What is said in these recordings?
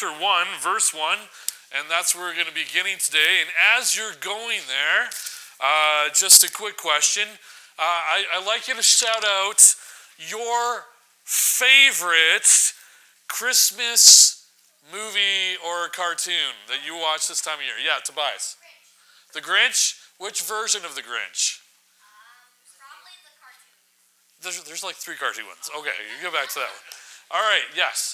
chapter 1, verse 1, and that's where we're going to be beginning today. And as you're going there, just a quick question. I'd like you to shout out your favorite Christmas movie or cartoon that you watch this time of year. Yeah, Tobias. The Grinch? Which version of The Grinch? Probably the cartoon. There's like 3 cartoon ones. Okay, you go back to that one. All right, yes.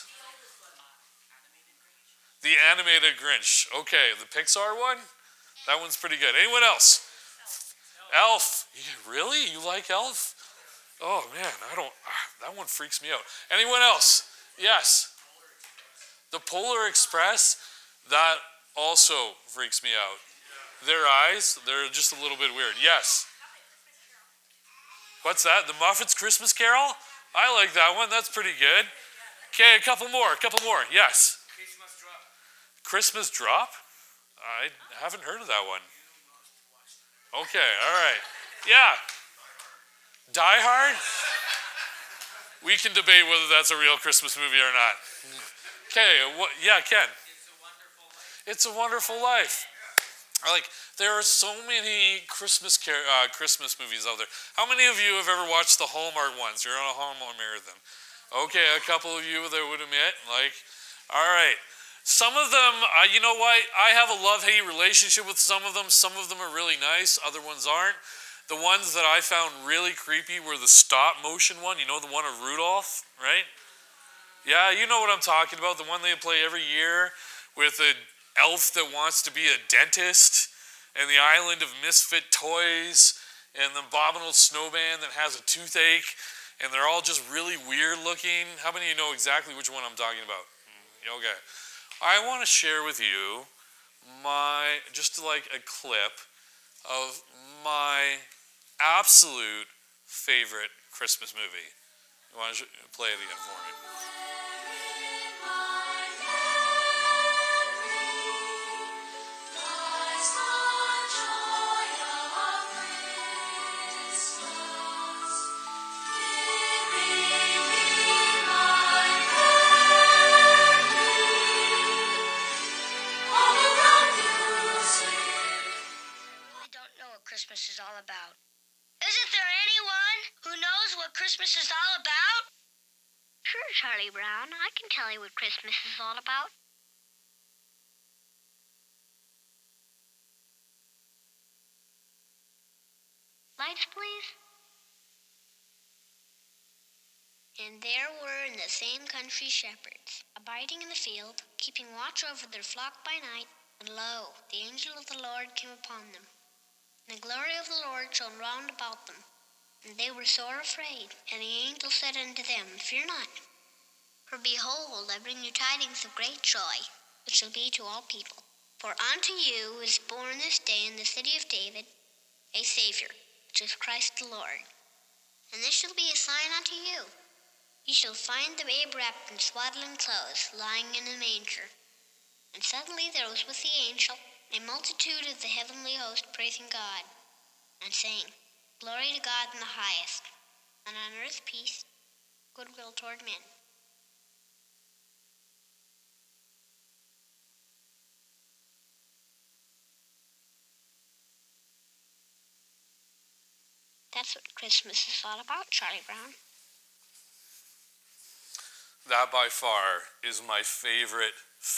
The animated Grinch. Okay, the Pixar one? That one's pretty good. Anyone else? Elf. Really? You like Elf? Oh man, that one freaks me out. Anyone else? Yes. The Polar Express, that also freaks me out. Their eyes, they're just a little bit weird. Yes. What's that? The Muppets Christmas Carol? I like that one. That's pretty good. Okay, a couple more. Yes. Christmas Drop? I haven't heard of that one. Okay, all right. Yeah. Die Hard? We can debate whether that's a real Christmas movie or not. Okay, yeah, Ken. It's a Wonderful Life. There are so many Christmas movies out there. How many of you have ever watched the Hallmark ones? You're on a Hallmark marathon. Okay, a couple of you that would admit, all right. Some of them, you know what? I have a love-hate relationship with some of them. Some of them are really nice. Other ones aren't. The ones that I found really creepy were the stop-motion one. You know, the one of Rudolph, right? Yeah, you know what I'm talking about. The one they play every year with an elf that wants to be a dentist and the island of misfit toys and the abominable snowman that has a toothache and they're all just really weird looking. How many of you know exactly which one I'm talking about? Okay. I want to share with you just like a clip of my absolute favorite Christmas movie. You want to play it again for me? Christmas is all about. Isn't there anyone who knows what Christmas is all about? Sure, Charlie Brown. I can tell you what Christmas is all about. Lights, please. And there were in the same country shepherds, abiding in the field, keeping watch over their flock by night. And lo, the angel of the Lord came upon them. And the glory of the Lord shone round about them. And they were sore afraid. And the angel said unto them, Fear not. For behold, I bring you tidings of great joy, which shall be to all people. For unto you is born this day in the city of David a Savior, which is Christ the Lord. And this shall be a sign unto you. Ye shall find the babe wrapped in swaddling clothes, lying in a manger. And suddenly there was with the angel a multitude of the heavenly host praising God, and saying, Glory to God in the highest, and on earth peace, goodwill toward men. That's what Christmas is all about, Charlie Brown. That by far is my favorite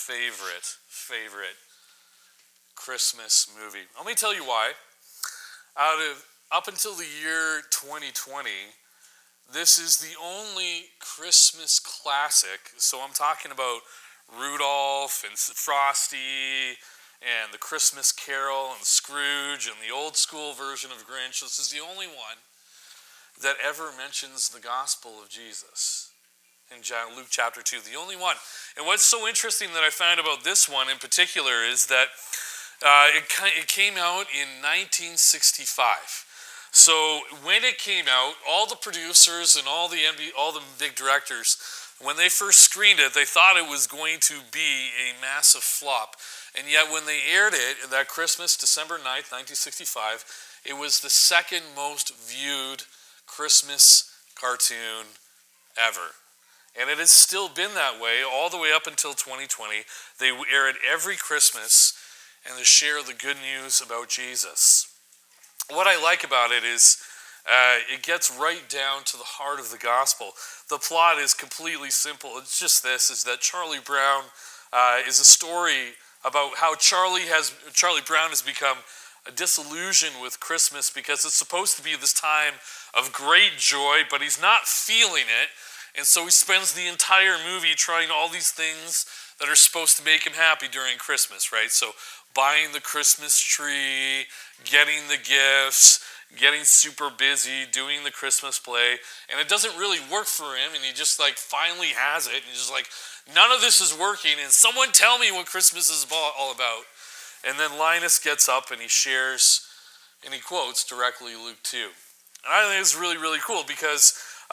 Christmas movie. Let me tell you why. Up until the year 2020, this is the only Christmas classic. So I'm talking about Rudolph and Frosty and the Christmas Carol and Scrooge and the old school version of Grinch. This is the only one that ever mentions the gospel of Jesus in Luke chapter 2. The only one. And what's so interesting that I found about this one in particular is that it came out in 1965. So when it came out, all the producers and all the big directors, when they first screened it, they thought it was going to be a massive flop. And yet when they aired it that Christmas, December 9th, 1965, it was the second most viewed Christmas cartoon ever. And it has still been that way all the way up until 2020. They air it every Christmas, and they share the good news about Jesus. What I like about it is it gets right down to the heart of the gospel. The plot is completely simple. It's just this, is that Charlie Brown is a story about how Charlie Brown has become disillusioned with Christmas because it's supposed to be this time of great joy, but he's not feeling it. And so he spends the entire movie trying all these things that are supposed to make him happy during Christmas, right? So buying the Christmas tree, getting the gifts, getting super busy, doing the Christmas play, and it doesn't really work for him, and he just like finally has it, and he's just like, none of this is working, and someone tell me what Christmas is all about. And then Linus gets up and he shares, and he quotes directly Luke 2. And I think it's really, really cool because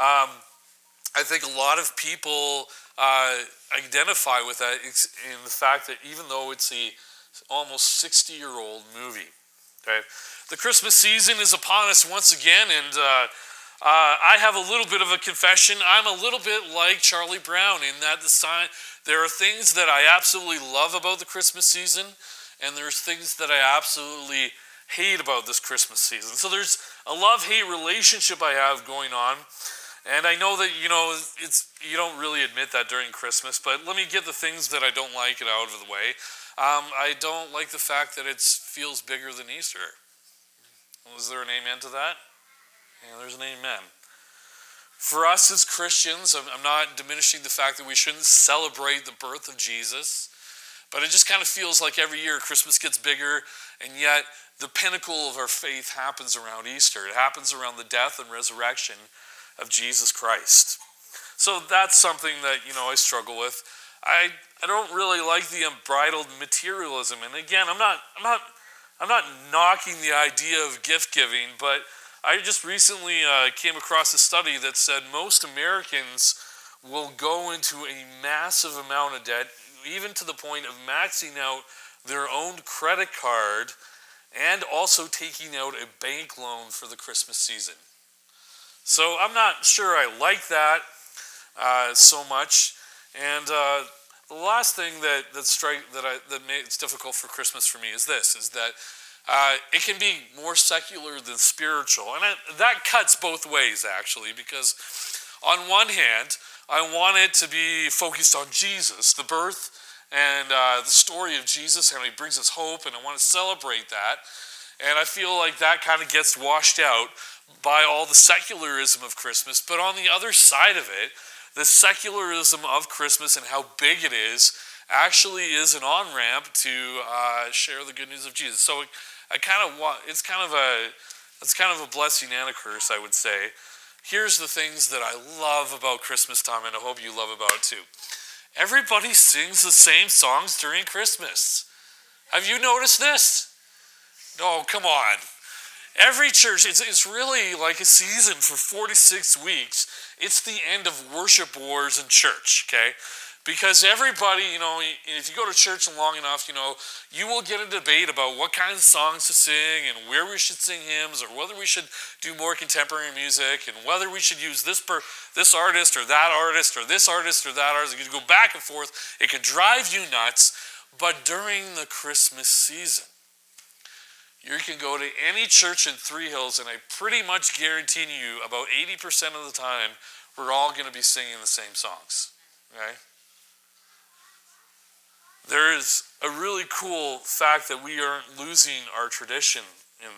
I think a lot of people identify with that in the fact that even though it's a almost 60-year-old movie, okay, the Christmas season is upon us once again, and I have a little bit of a confession. I'm a little bit like Charlie Brown in that there are things that I absolutely love about the Christmas season, and there's things that I absolutely hate about this Christmas season. So there's a love-hate relationship I have going on. And I know that, you don't really admit that during Christmas, but let me get the things that I don't like it out of the way. I don't like the fact that it feels bigger than Easter. Was there an amen to that? Yeah, there's an amen. For us as Christians, I'm not diminishing the fact that we shouldn't celebrate the birth of Jesus, but it just kind of feels like every year Christmas gets bigger, and yet the pinnacle of our faith happens around Easter. It happens around the death and resurrection of Jesus Christ. So that's something that, I struggle with. I don't really like the unbridled materialism. And again, I'm not knocking the idea of gift giving, but I just recently came across a study that said most Americans will go into a massive amount of debt, even to the point of maxing out their own credit card and also taking out a bank loan for the Christmas season. So I'm not sure I like that so much. And the last thing that makes it difficult for Christmas for me is that it can be more secular than spiritual. And that cuts both ways, actually, because on one hand, I want it to be focused on Jesus, the birth and the story of Jesus, and he brings us hope, and I want to celebrate that. And I feel like that kind of gets washed out by all the secularism of Christmas. But on the other side of it, the secularism of Christmas and how big it is actually is an on-ramp to share the good news of Jesus. So it's kind of a blessing and a curse, I would say. Here's the things that I love about Christmas time, and I hope you love about it too. Everybody sings the same songs during Christmas. Have you noticed this? No, come on. Every church, it's really like a season for 46 weeks. It's the end of worship wars in church, okay? Because everybody, if you go to church long enough, you will get a debate about what kinds of songs to sing and where we should sing hymns, or whether we should do more contemporary music, and whether we should use this artist or that artist or this artist or that artist. You can go back and forth. It can drive you nuts. But during the Christmas season, you can go to any church in Three Hills, and I pretty much guarantee you about 80% of the time, we're all going to be singing the same songs, okay? There is a really cool fact that we aren't losing our tradition in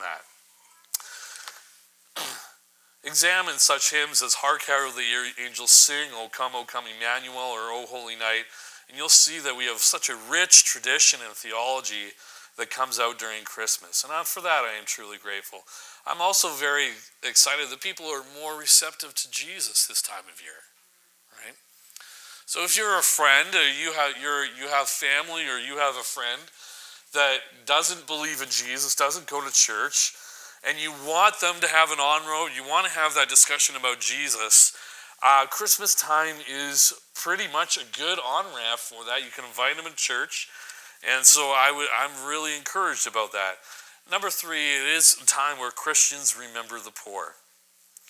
that. Examine such hymns as Hark How the Angels Sing, O Come, Emmanuel, or O Holy Night, and you'll see that we have such a rich tradition and theology that comes out during Christmas. And for that, I am truly grateful. I'm also very excited that people are more receptive to Jesus this time of year, right? So if you're a friend, or you have family, or you have a friend that doesn't believe in Jesus, doesn't go to church, and you want them to have an on-road, you want to have that discussion about Jesus, Christmas time is pretty much a good on-ramp for that. You can invite them to church. And so I'm really encouraged about that. Number 3, it is a time where Christians remember the poor.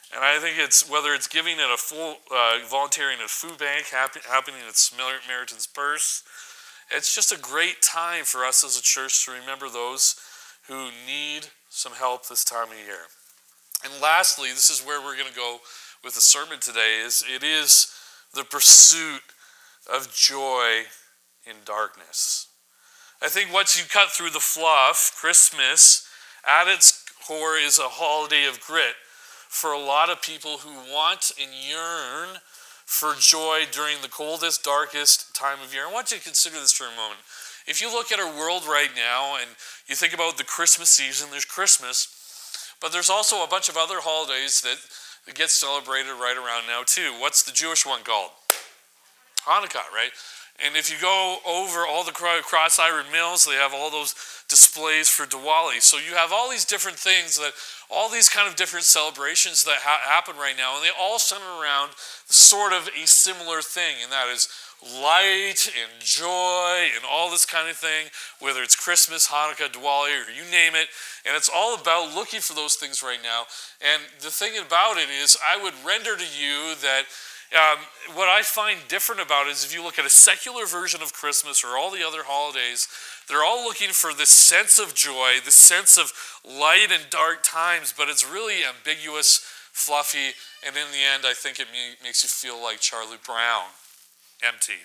And I think it's, whether it's giving at a full, volunteering at a food bank, happening at Samaritan's Purse, it's just a great time for us as a church to remember those who need some help this time of year. And lastly, this is where we're going to go with the sermon today, it is the pursuit of joy in darkness. I think once you cut through the fluff, Christmas at its core is a holiday of grit for a lot of people who want and yearn for joy during the coldest, darkest time of year. I want you to consider this for a moment. If you look at our world right now and you think about the Christmas season, there's Christmas, but there's also a bunch of other holidays that get celebrated right around now too. What's the Jewish one called? Hanukkah, right? And if you go over all the cross-iron mills, they have all those displays for Diwali. So you have all these different things, all these kind of different celebrations that happen right now, and they all center around sort of a similar thing, and that is light and joy and all this kind of thing, whether it's Christmas, Hanukkah, Diwali, or you name it. And it's all about looking for those things right now. And the thing about it is, I would render to you that what I find different about it is if you look at a secular version of Christmas or all the other holidays, they're all looking for this sense of joy, this sense of light and dark times, but it's really ambiguous, fluffy, and in the end, I think it makes you feel like Charlie Brown, empty.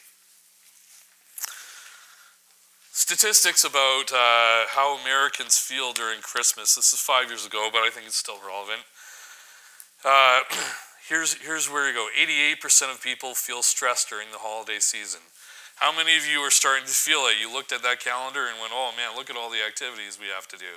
Statistics about how Americans feel during Christmas. This is 5 years ago, but I think it's still relevant. Here's where you go. 88% of people feel stressed during the holiday season. How many of you are starting to feel it? You looked at that calendar and went, oh man, look at all the activities we have to do.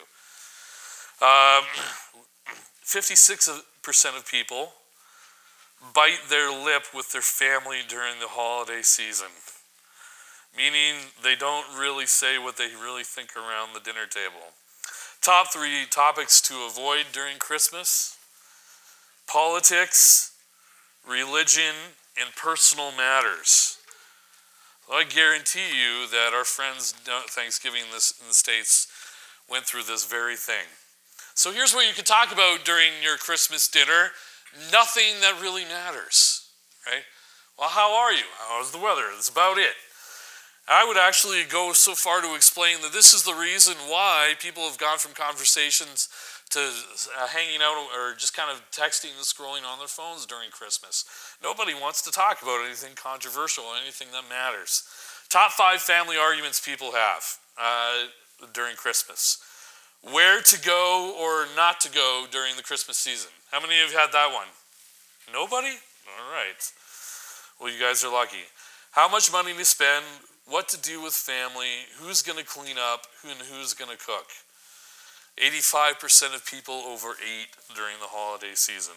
56% of people bite their lip with their family during the holiday season, meaning they don't really say what they really think around the dinner table. Top 3 topics to avoid during Christmas: politics, religion, and personal matters. Well, I guarantee you that our friends Thanksgiving in the States went through this very thing. So here's what you could talk about during your Christmas dinner. Nothing that really matters, right? Well, how are you? How's the weather? That's about it. I would actually go so far to explain that this is the reason why people have gone from conversations to hanging out or just kind of texting and scrolling on their phones during Christmas. Nobody wants to talk about anything controversial, anything that matters. Top 5 family arguments people have during Christmas. Where to go or not to go during the Christmas season. How many of you had that one? Nobody? All right. Well, you guys are lucky. How much money to spend, what to do with family, who's going to clean up, and who's going to cook. 85% of people overeat during the holiday season.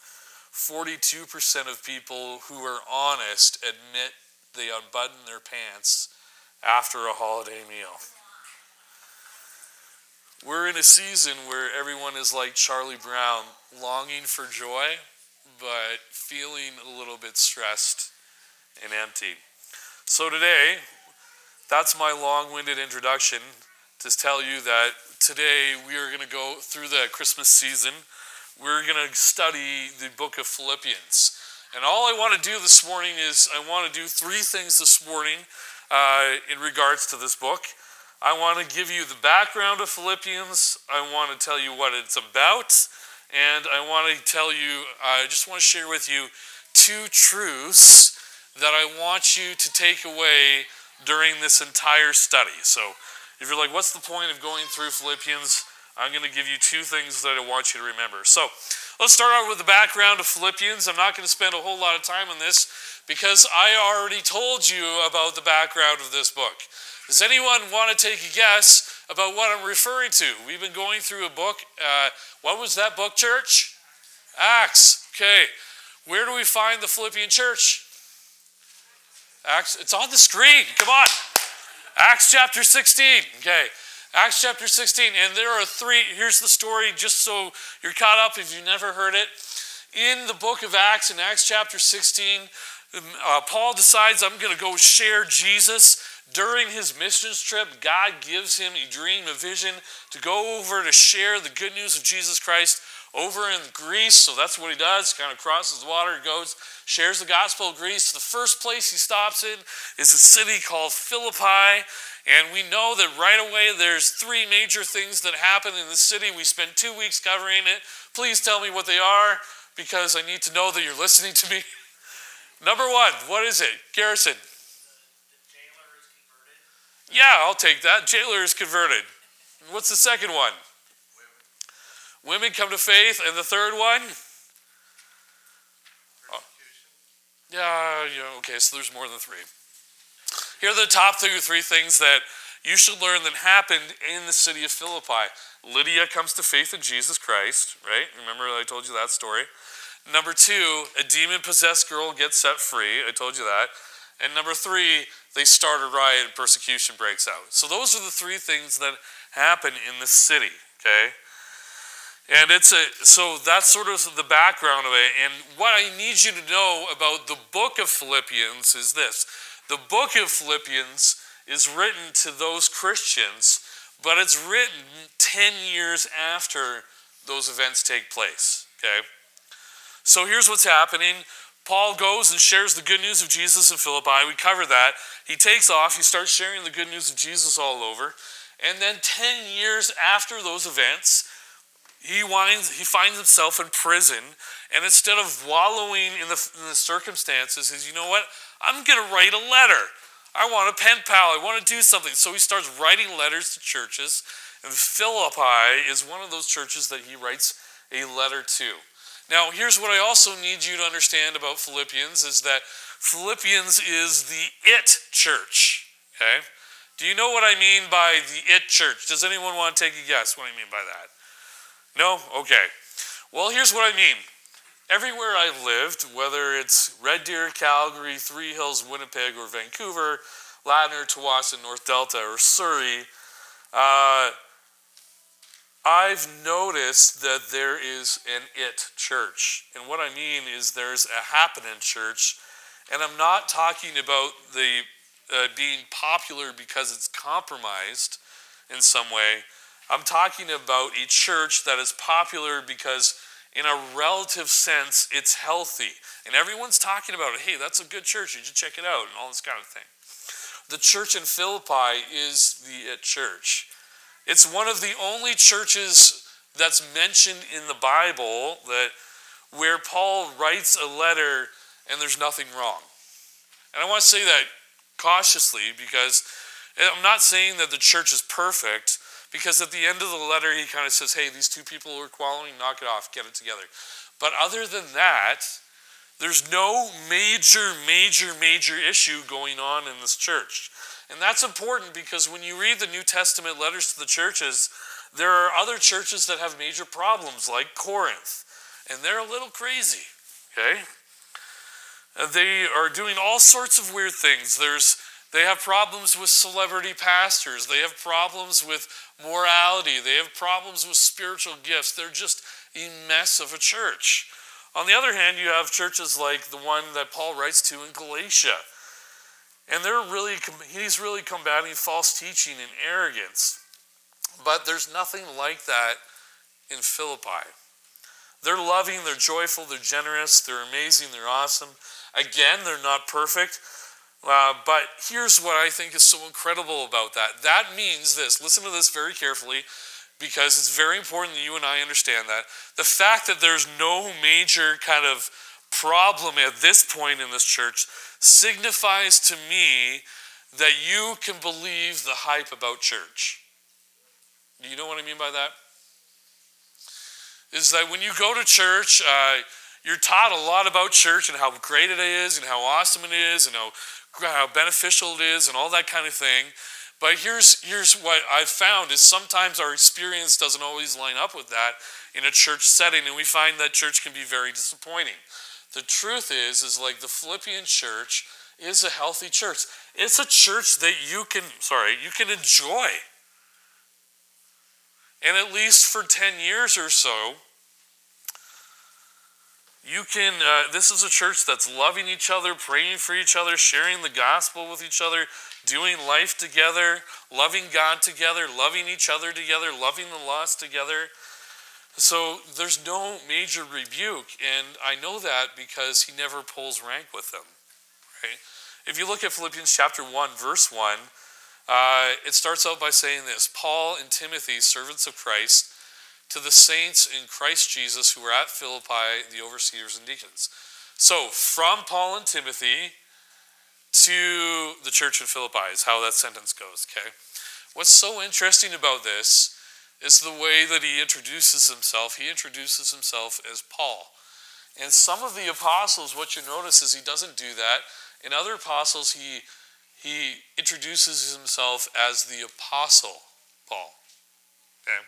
42% of people who are honest admit they unbutton their pants after a holiday meal. We're in a season where everyone is like Charlie Brown, longing for joy, but feeling a little bit stressed and empty. So today, that's my long-winded introduction to tell you that today we are going to go through the Christmas season. We're going to study the book of Philippians. And all I want to do this morning is I want to do 3 things this morning in regards to this book. I want to give you the background of Philippians. I want to tell you what it's about. And I want to tell you, I just want to share with you 2 truths that I want you to take away during this entire study. So if you're like, what's the point of going through Philippians? I'm going to give you 2 things that I want you to remember. So let's start out with the background of Philippians. I'm not going to spend a whole lot of time on this because I already told you about the background of this book. Does anyone want to take a guess about what I'm referring to? We've been going through a book. What was that book, church? Acts. Okay. Where do we find the Philippian church? Acts. It's on the screen. Come on. Acts chapter 16. Okay. Acts chapter 16. And there are 3. Here's the story just so you're caught up if you've never heard it. In the book of Acts, in Acts chapter 16, Paul decides, I'm going to go share Jesus. During his missions trip, God gives him a dream, a vision to go over to share the good news of Jesus Christ over in Greece, so that's what he does, kind of crosses the water, goes, shares the gospel of Greece. The first place he stops in is a city called Philippi, and we know that right away there's three major things that happen in the city. We spent 2 weeks covering it. Please tell me what they are, because I need to know that you're listening to me. Number one, what is it? Garrison. The jailer is converted. Yeah, I'll take that. Jailer is converted. What's the second one? Women come to faith. And the third one? Oh. Yeah, okay, so there's more than three. Here are the top three things that you should learn that happened in the city of Philippi. Lydia comes to faith in Jesus Christ, right? Remember I told you that story. Number two, a demon-possessed girl gets set free. I told you that. And number three, they start a riot and persecution breaks out. So those are the three things that happen in the city, okay? And so that's sort of the background of it. And what I need you to know about the book of Philippians is this. The book of Philippians is written to those Christians, but it's written 10 years after those events take place, okay? So here's what's happening. Paul goes and shares the good news of Jesus in Philippi. We covered that. He takes off. He starts sharing the good news of Jesus all over. And then 10 years after those events, he finds himself in prison. And instead of wallowing in the circumstances, he's, you know what? I'm going to write a letter. I want a pen pal. I want to do something. So he starts writing letters to churches. And Philippi is one of those churches that he writes a letter to. Now, here's what I also need you to understand about Philippians is that Philippians is the it church, okay? Do you know what I mean by the it church? Does anyone want to take a guess what I mean by that? No? Okay. Well, here's what I mean. Everywhere I've lived, whether it's Red Deer, Calgary, Three Hills, Winnipeg, or Vancouver, Ladner, Tawasin, North Delta, or Surrey, I've noticed that there is an it church. And what I mean is there's a happening church. And I'm not talking about the being popular because it's compromised in some way. I'm talking about a church that is popular because in a relative sense, it's healthy. And everyone's talking about it. Hey, that's a good church. You should check it out and all this kind of thing. The church in Philippi is the it church. It's one of the only churches that's mentioned in the Bible where Paul writes a letter and there's nothing wrong. And I want to say that cautiously because I'm not saying that the church is perfect, because at the end of the letter he kind of says, hey, these two people are quarreling, knock it off, get it together. But other than that, there's no major issue going on in this church. And that's important because when you read the New Testament letters to the churches, there are other churches that have major problems, like Corinth. And they're a little crazy, okay? They are doing all sorts of weird things. They have problems with celebrity pastors. They have problems with morality. They have problems with spiritual gifts. They're just a mess of a church. On the other hand, you have churches like the one that Paul writes to in Galatia. And he's really combating false teaching and arrogance. But there's nothing like that in Philippi. They're loving, they're joyful, they're generous, they're amazing, they're awesome. Again, they're not perfect. But here's what I think is so incredible about that. That means this. Listen to this very carefully, because it's very important that you and I understand that. The fact that there's no major kind of problem at this point in this church signifies to me that you can believe the hype about church. Do you know what I mean by that? Is that when you go to church, you're taught a lot about church and how great it is and how awesome it is and how beneficial it is and all that kind of thing. But here's what I've found is sometimes our experience doesn't always line up with that in a church setting, and we find that church can be very disappointing. The truth is like the Philippian church is a healthy church. It's a church that you can enjoy. And at least for 10 years or so, this is a church that's loving each other, praying for each other, sharing the gospel with each other, doing life together, loving God together, loving each other together, loving the lost together. So there's no major rebuke, and I know that because he never pulls rank with them. Right? If you look at Philippians chapter 1, verse 1, it starts out by saying this: Paul and Timothy, servants of Christ, to the saints in Christ Jesus who were at Philippi, the overseers and deacons. So from Paul and Timothy to the church in Philippi is how that sentence goes, okay? What's so interesting about this is the way that he introduces himself. He introduces himself as Paul. And some of the apostles, what you notice is he doesn't do that. In other apostles, he introduces himself as the apostle Paul. Okay?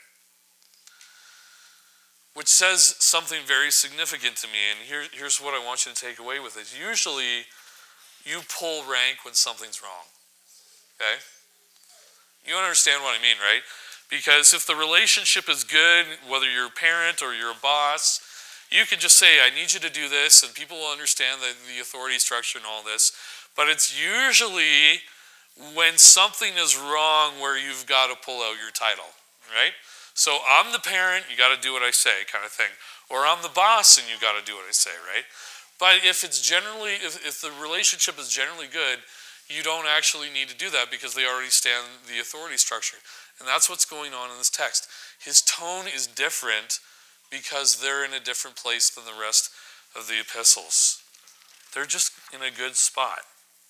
Which says something very significant to me. And here's what I want you to take away with it. Usually, you pull rank when something's wrong. Okay? You understand what I mean, right? Because if the relationship is good, whether you're a parent or you're a boss, you can just say, I need you to do this, and people will understand the authority structure and all this. But it's usually when something is wrong where you've got to pull out your title, right? So I'm the parent, you got to do what I say, kind of thing. Or I'm the boss, and you got to do what I say, right? But if it's generally, if the relationship is generally good, you don't actually need to do that because they already stand the authority structure. And that's what's going on in this text. His tone is different because they're in a different place than the rest of the epistles. They're just in a good spot.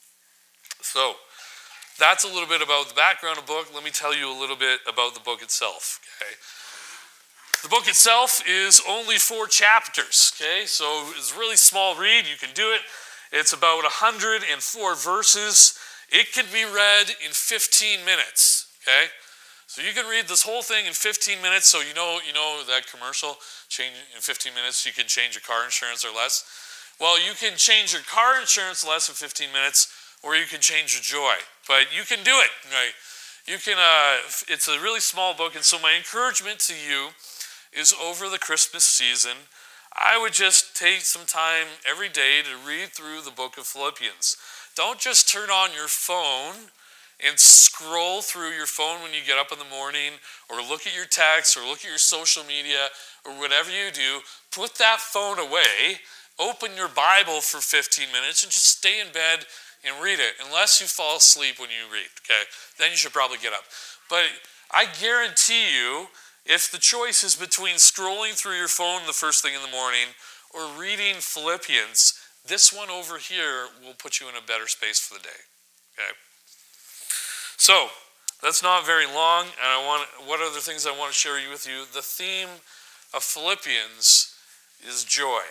So, that's a little bit about the background of the book. Let me tell you a little bit about the book itself, okay? The book itself is only 4 chapters, okay? So it's a really small read. You can do it. It's about 104 verses. It can be read in 15 minutes, okay? So you can read this whole thing in 15 minutes. So you know that commercial, change in 15 minutes, you can change your car insurance or less. Well, you can change your car insurance less in 15 minutes, or you can change your joy. But you can do it, right? You can. It's a really small book, and so my encouragement to you is over the Christmas season, I would just take some time every day to read through the book of Philippians. Don't just turn on your phone and scroll through your phone when you get up in the morning, or look at your texts, or look at your social media, or whatever you do. Put that phone away, open your Bible for 15 minutes, and just stay in bed and read it, unless you fall asleep when you read, okay? Then you should probably get up. But I guarantee you, if the choice is between scrolling through your phone the first thing in the morning or reading Philippians, this one over here will put you in a better space for the day, okay? So, that's not very long, and what other things I want to share with you? The theme of Philippians is joy.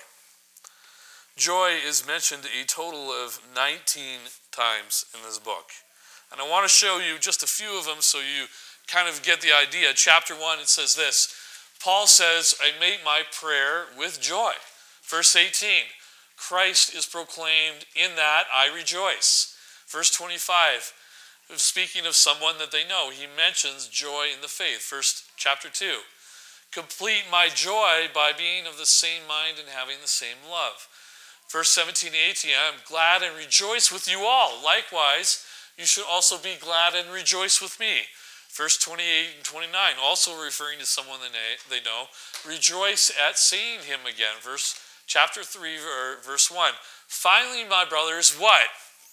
Joy is mentioned a total of 19 times in this book. And I want to show you just a few of them so you kind of get the idea. Chapter 1, it says this. Paul says, I make my prayer with joy. Verse 18, Christ is proclaimed, in that I rejoice. Verse 25, speaking of someone that they know, he mentions joy in the faith. Chapter 2, complete my joy by being of the same mind and having the same love. Verse 17 and 18, I am glad and rejoice with you all. Likewise, you should also be glad and rejoice with me. Verse 28 and 29, also referring to someone they know, rejoice at seeing him again. Chapter 3, verse 1. Finally, my brothers, what?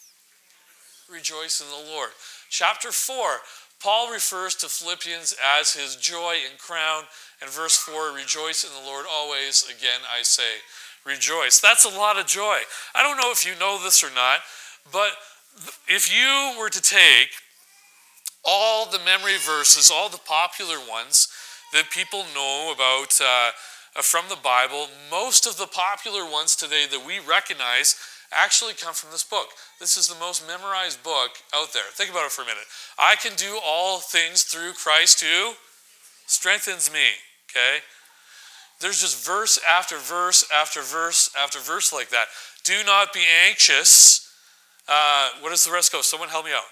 Rejoice in the Lord. Chapter 4, Paul refers to Philippians as his joy and crown. And verse 4, rejoice in the Lord always. Again, I say, rejoice. That's a lot of joy. I don't know if you know this or not, but if you were to take all the memory verses, all the popular ones that people know about from the Bible, most of the popular ones today that we recognize actually come from this book. This is the most memorized book out there. Think about it for a minute. I can do all things through Christ who strengthens me, okay? There's just verse after verse after verse after verse like that. Do not be anxious. What does the rest go? Someone help me out.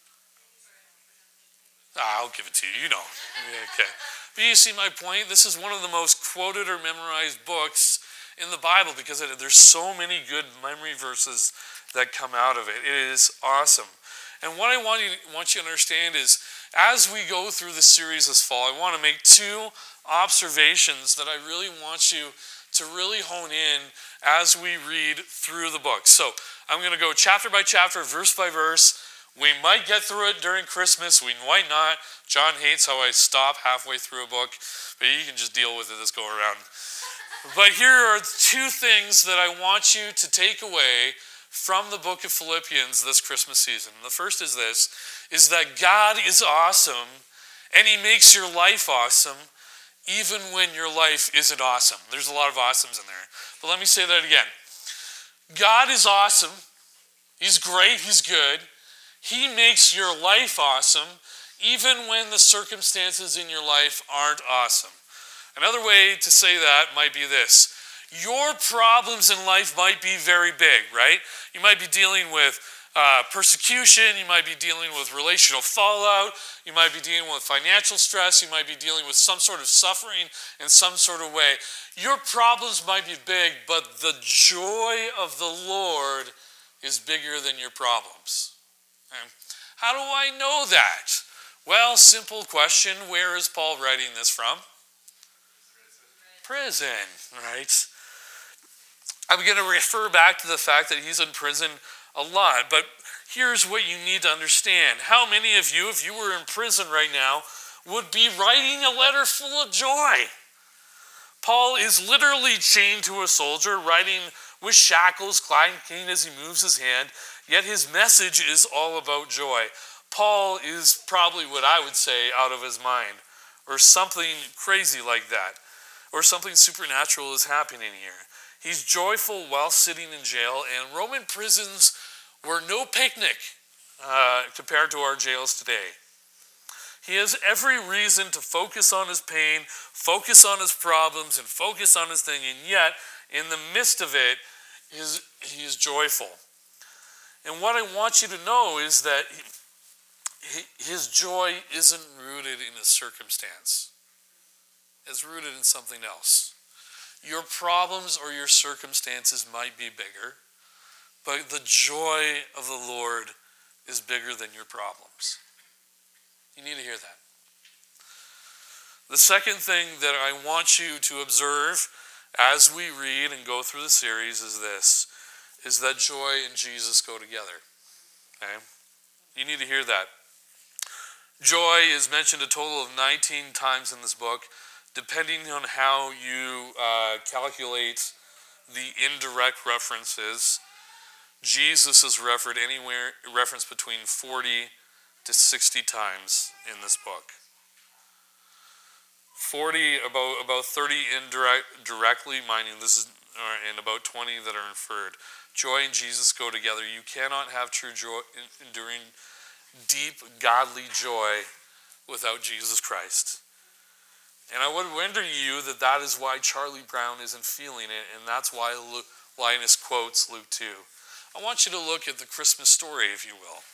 I'll give it to you. You know. Okay. But you see my point? This is one of the most quoted or memorized books in the Bible because there's so many good memory verses that come out of it. It is awesome. And what I want you to understand is, as we go through this series this fall, I want to make 2 observations that I really want you to really hone in as we read through the book. So I'm going to go chapter by chapter, verse by verse. We might get through it during Christmas. We might not. John hates how I stop halfway through a book, but you can just deal with it this go around. But here are two things that I want you to take away from the book of Philippians this Christmas season. The first is this, is that God is awesome, and he makes your life awesome, even when your life isn't awesome. There's a lot of awesomes in there. But let me say that again. God is awesome. He's great. He's good. He makes your life awesome, even when the circumstances in your life aren't awesome. Another way to say that might be this. Your problems in life might be very big, right? You might be dealing with persecution. You might be dealing with relational fallout. You might be dealing with financial stress. You might be dealing with some sort of suffering in some sort of way. Your problems might be big, but the joy of the Lord is bigger than your problems. Okay? How do I know that? Well, simple question. Where is Paul writing this from? Prison, right? I'm going to refer back to the fact that he's in prison a lot, but here's what you need to understand. How many of you, if you were in prison right now, would be writing a letter full of joy? Paul is literally chained to a soldier, writing with shackles clanking as he moves his hand, yet his message is all about joy. Paul is probably what I would say out of his mind, or something crazy like that, or something supernatural is happening here. He's joyful while sitting in jail, and Roman prisons were no picnic compared to our jails today. He has every reason to focus on his pain, focus on his problems, and focus on his thing, and yet, in the midst of it, he is joyful. And what I want you to know is that his joy isn't rooted in his circumstance. It's rooted in something else. Your problems or your circumstances might be bigger, but the joy of the Lord is bigger than your problems. You need to hear that. The second thing that I want you to observe as we read and go through the series is this, is that joy and Jesus go together. Okay? You need to hear that. Joy is mentioned a total of 19 times in this book. Depending on how you calculate the indirect references, Jesus is referenced between 40 to 60 times in this book. 40, about 30 directly, meaning this is, and about 20 that are inferred. Joy and Jesus go together. You cannot have true joy, enduring, deep, godly joy without Jesus Christ. And I would wonder you that is why Charlie Brown isn't feeling it, and that's why Linus quotes Luke 2. I want you to look at the Christmas story, if you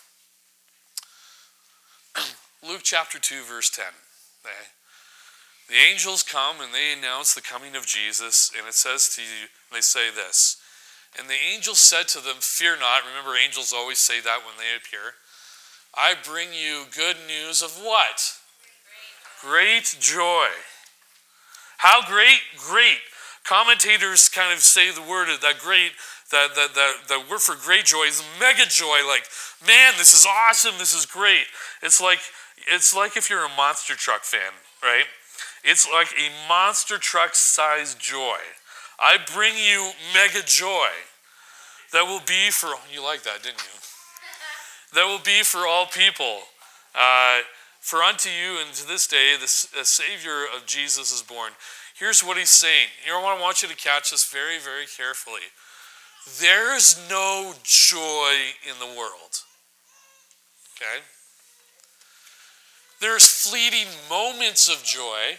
will. Luke chapter 2, verse 10. Okay? The angels come and they announce the coming of Jesus, and it says to you, they say this, and the angel said to them, "Fear not." Remember, angels always say that when they appear. "I bring you good news of" what? Great joy. How great? Great. Commentators kind of say the word that great, that word for great joy is mega joy. Like, man, this is awesome. This is great. It's like if you're a monster truck fan, right? It's like a monster truck sized joy. I bring you mega joy that will be for, you like that, didn't you? That will be for all people. For unto you and to this day the Savior of Jesus is born. Here's what he's saying. Here, I want you to catch this very, very carefully. There's no joy in the world. Okay? There's fleeting moments of joy,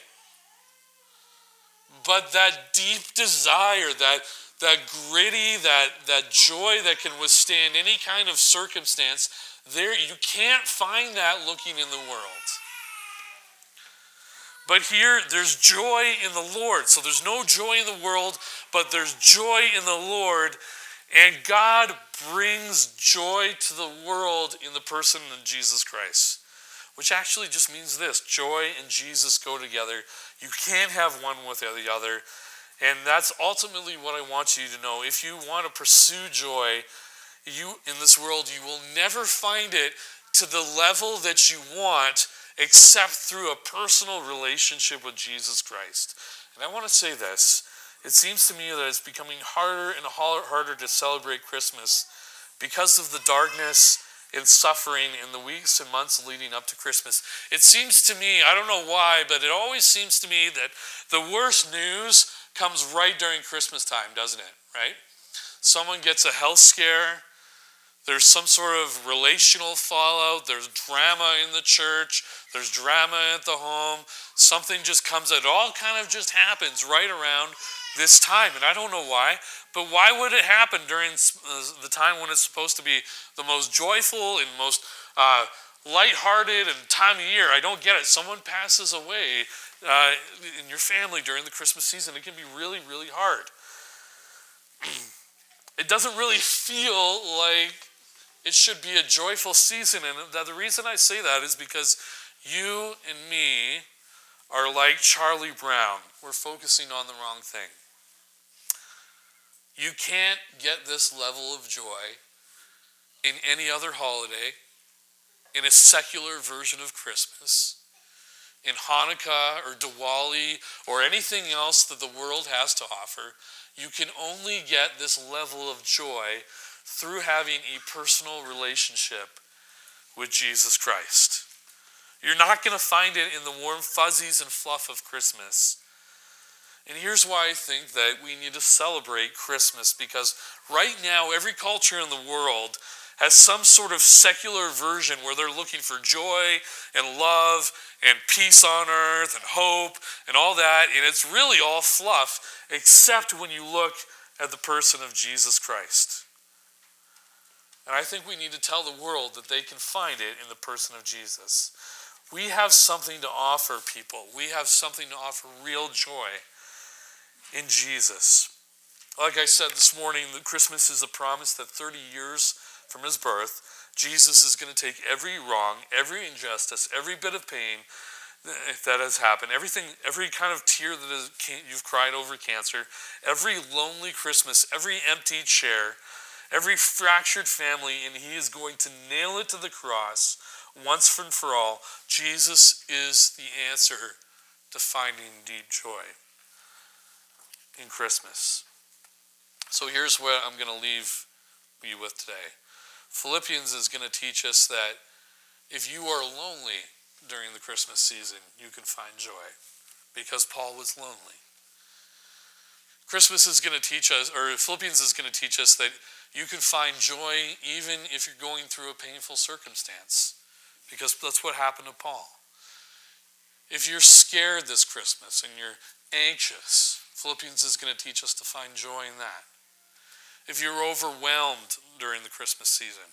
but that deep desire, that gritty, that joy that can withstand any kind of circumstance, there, you can't find that looking in the world. But here, there's joy in the Lord. So there's no joy in the world, but there's joy in the Lord. And God brings joy to the world in the person of Jesus Christ. which actually just means this: joy and Jesus go together. You can't have one without the other. And that's ultimately what I want you to know. If you want to pursue joy, you in this world, you will never find it to the level that you want except through a personal relationship with Jesus Christ. And I want to say this. It seems to me that it's becoming harder and harder to celebrate Christmas because of the darkness and suffering in the weeks and months leading up to Christmas. It seems to me, I don't know why, but it always seems to me that the worst news comes right during Christmas time, doesn't it? Right? Someone gets a health scare. There's some sort of relational fallout. There's drama in the church. There's drama at the home. Something just comes out. It all kind of just happens right around this time. And I don't know why, but why would it happen during the time when it's supposed to be the most joyful and most lighthearted and time of year? I don't get it. Someone passes away in your family during the Christmas season. It can be really, really hard. It doesn't really feel like it should be a joyful season. And the reason I say that is because you and me are like Charlie Brown. We're focusing on the wrong thing. You can't get this level of joy in any other holiday, in a secular version of Christmas, in Hanukkah or Diwali or anything else that the world has to offer. You can only get this level of joy through having a personal relationship with Jesus Christ. You're not going to find it in the warm fuzzies and fluff of Christmas. And here's why I think that we need to celebrate Christmas, because right now every culture in the world has some sort of secular version where they're looking for joy and love and peace on earth and hope and all that, and it's really all fluff except when you look at the person of Jesus Christ. And I think we need to tell the world that they can find it in the person of Jesus. We have something to offer people. We have something to offer real joy in Jesus. Like I said this morning, that Christmas is a promise that 30 years from his birth, Jesus is going to take every wrong, every injustice, every bit of pain that has happened, every kind of tear that you've cried over cancer, every lonely Christmas, every empty chair, every fractured family, and he is going to nail it to the cross once and for all. Jesus is the answer to finding deep joy in Christmas. So here's what I'm going to leave you with today. Philippians is going to teach us that if you are lonely during the Christmas season, you can find joy, because Paul was lonely. Christmas is going to teach us, or Philippians is going to teach us, that you can find joy even if you're going through a painful circumstance, because that's what happened to Paul. If you're scared this Christmas and you're anxious, Philippians is going to teach us to find joy in that. If you're overwhelmed during the Christmas season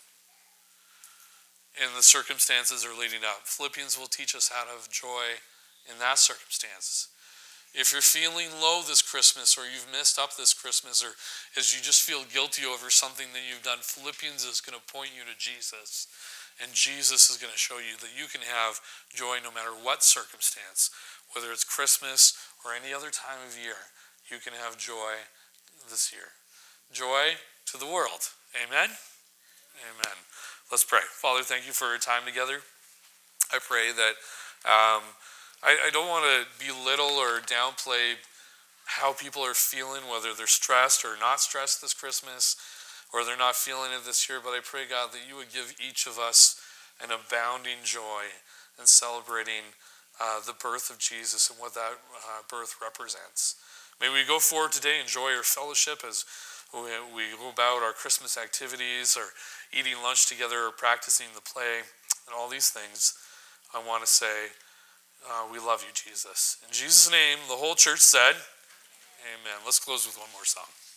and the circumstances are leading up, Philippians will teach us how to have joy in that circumstances. If you're feeling low this Christmas, or you've messed up this Christmas, or as you just feel guilty over something that you've done, Philippians is going to point you to Jesus. And Jesus is going to show you that you can have joy no matter what circumstance, whether it's Christmas or any other time of year. You can have joy this year. Joy to the world. Amen? Amen. Let's pray. Father, thank you for our time together. I pray that I don't want to belittle or downplay how people are feeling, whether they're stressed or not stressed this Christmas, or they're not feeling it this year. But I pray, God, that you would give each of us an abounding joy in celebrating the birth of Jesus and what that birth represents. May we go forward today, enjoy our fellowship as we go about our Christmas activities, or eating lunch together, or practicing the play, and all these things. I want to say, we love you, Jesus. In Jesus' name, the whole church said, amen. Let's close with one more song.